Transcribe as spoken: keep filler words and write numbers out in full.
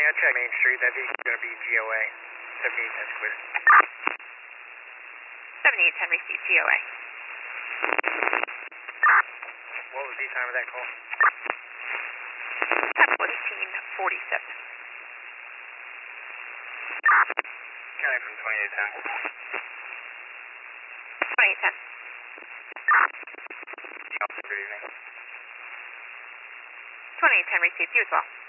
I checked Main Street. That vehicle's going to be G O A. seventy-eight ten's clear. seventy-eight ten received G O A. What was the time of that call? ten fifteen forty-seven. County from twenty-eight ten. twenty-eight ten. Good evening. twenty-eight ten received you as well.